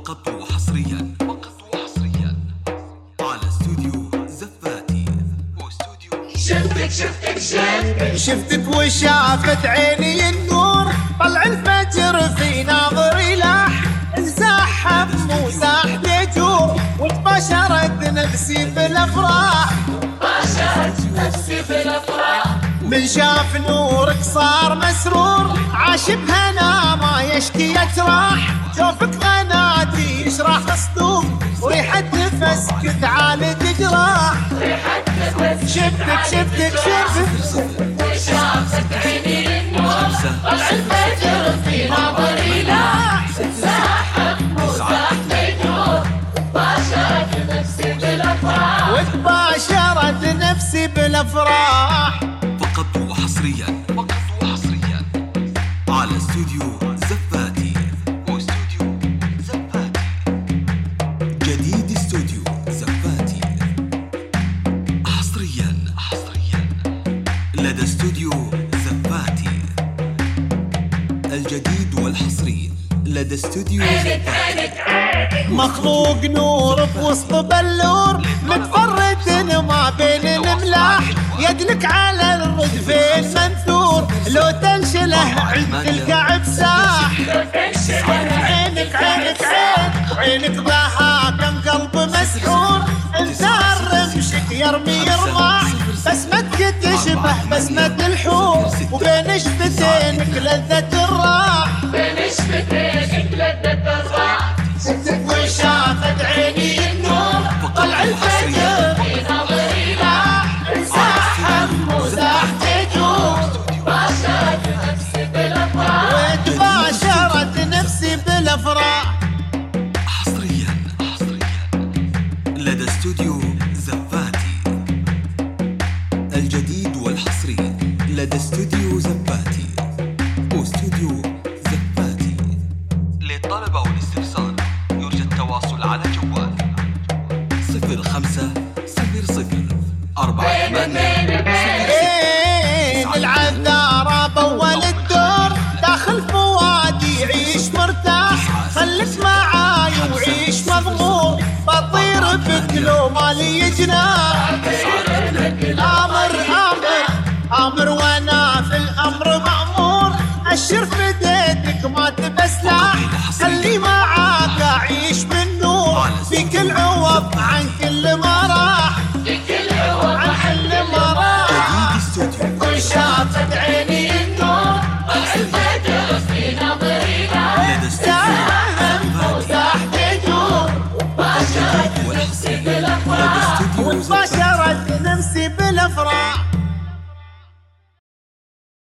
فقط وحصريا على استوديو زفاتي شفتك وشافت عيني النور، طلع الفجر في ناظري لاح، انسحب موساح ديجور، وتباشرت نفسي بالافراح، من شاف نورك صار مسرور، عاش بهنا ما يشكي يتراح، جوفك غناتي يشرح صدور، وريحة نفسك تعالج جراح، شفتك وشافت عيني النور، طلع الفجر في نظري لاح، ساحب موساح ديجور، باشرت نفسي بالافراح، وتباشرت نفسي بالافراح. فقط وحصريا على استوديو زفاتي جديد استوديو زفاتي حصريا لدى استوديو زفاتي، الجديد والحصري لدى استوديو زفاتي. مخلوق نور في وسط بلور، متفرد ما بين الملاح، يدلك على الردفين منثور، لو تنشله عند الكعب ساح، عينك ضحاك قلب مسحور، انت الرمشك يرمي رماح، بسمتك تشبه بسمة الحور، وبين شفتينك لذة الراح، شفتك وشافت عيني النور، طلع الفجر في نظري لاح، انسحب موساح ديجور، باشرت نفسي بالافراح، وتباشرت نفسي بالافراح. حصريا لدى استوديو زفاتي، الجديد والحصري لدى استوديو زفاتي واستوديو زفاتي. للطلب والاستفسار يرجى التواصل على جوال 0500 48 العذارى بأول الدور، داخل فوادي يعيش مرتاح، خلك معاي وعيش مضمون، بطير بك لو مالي جناح، آمر وانا في الامر مأمور، اشر في يديك ما تبسلاح، خلي معاك اعيش بالنور، فيك العوض عن كل ما راح، وشافت عيني النور، طلع الفجر في نظري لاح، ساهم موساح ديجور، باشرت نفسي بالافراح، وتباشرت نفسي بالافراح.